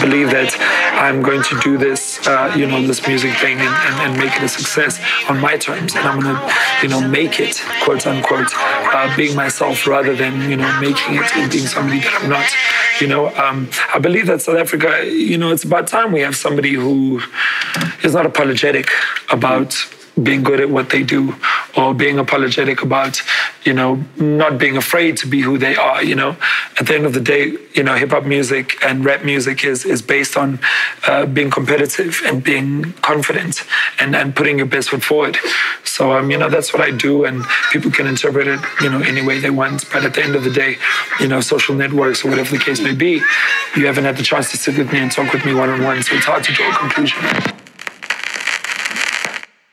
believe that I'm going to do this, this music thing and make it a success on my terms. And I'm going to, make it, quote unquote, being myself rather than, making it and being somebody that I'm not. I believe that South Africa, it's about time we have somebody who is not apologetic about being good at what they do, or being apologetic about, not being afraid to be who they are, At the end of the day, hip-hop music and rap music is based on being competitive and being confident and putting your best foot forward. So, that's what I do, and people can interpret it, any way they want. But at the end of the day, social networks or whatever the case may be, you haven't had the chance to sit with me and talk with me one-on-one, so it's hard to draw a conclusion.